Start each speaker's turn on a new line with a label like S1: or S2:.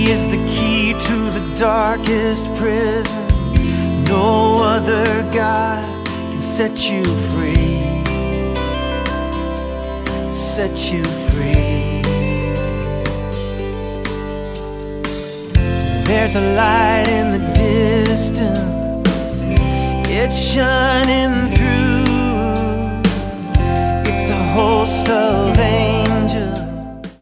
S1: is the key to the darkest prison. No other God can set you free, set you free. There's a light in the distance, it's shining through. It's a host of angels